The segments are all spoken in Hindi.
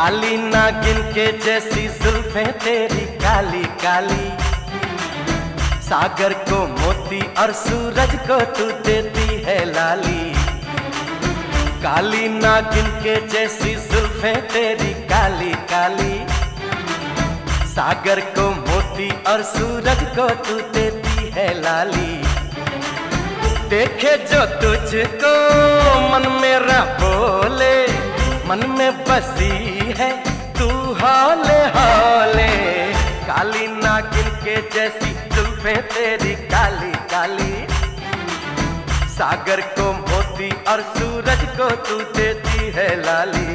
काली नागिन के जैसी जुल्फें तेरी काली काली, सागर को मोती और सूरज को तू देती है लाली। काली नागिन के जैसी जुल्फें तेरी काली काली, सागर को मोती और सूरज को तू देती है लाली। देखे जो तुझको मन मेरा बोले, मन में बसी है तू हौले हौले। काली नागिन के जैसी जुल्फें तेरी काली काली, सागर को मोती और सूरज को तू देती है लाली।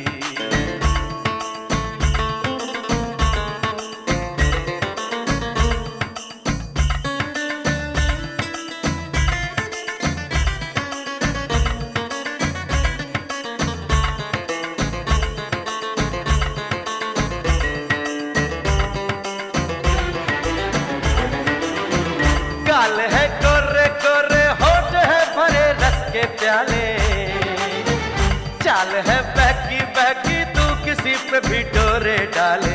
गाल है गोरे गोरे, होठ है भरे रस के प्याले, चाल है बहकी बहकी तू किसी पे भी डोरे डाले।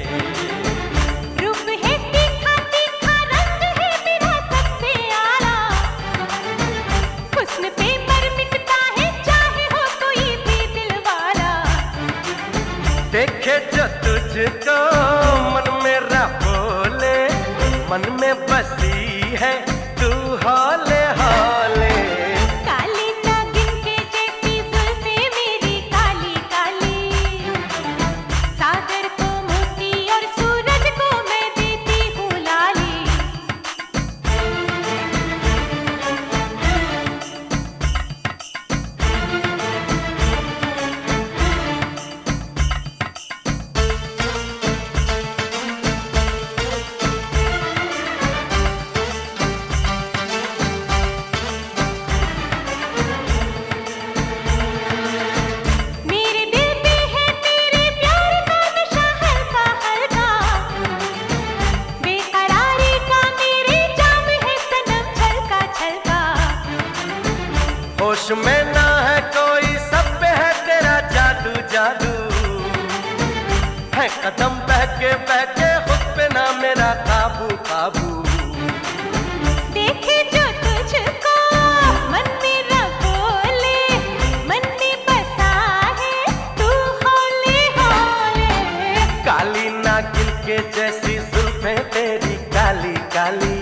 रूप है तीखा तीखा, रंग है मेरा सबसे आला, हुस्न पे मर मिटता है चाहे हो कोई भी दिलवाला। देखे जो तुझको मन मेरा बोले, मन में बसी है तू हौले हौले। काली नागिन के जैसी जुल्फें मेरी काली काली, सागर को मोती और सूरज को मैं देती हूँ लाली। होश में ना है कोई, सब पे है तेरा जादू जादू, है कदम बहके बहके खुद पे ना मेरा काबू काबू। देखे जो तुझको मन मेरा बोले, मन में बसा है तू हौले हौले। काली नागिन के जैसी जुल्फें तेरी काली काली,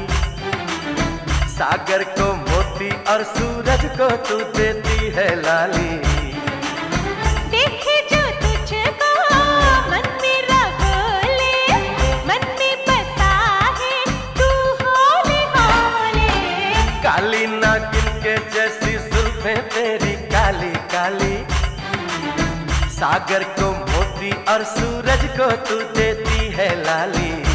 सागर को मोती और सूरज को तू देती है लाली। देखे जो तुझको मन मेरा बोले, मन में बसा है तू हौले हौले। काली नागिन के जैसी जुल्फें तेरी काली काली, सागर को मोती और सूरज को तू देती है लाली।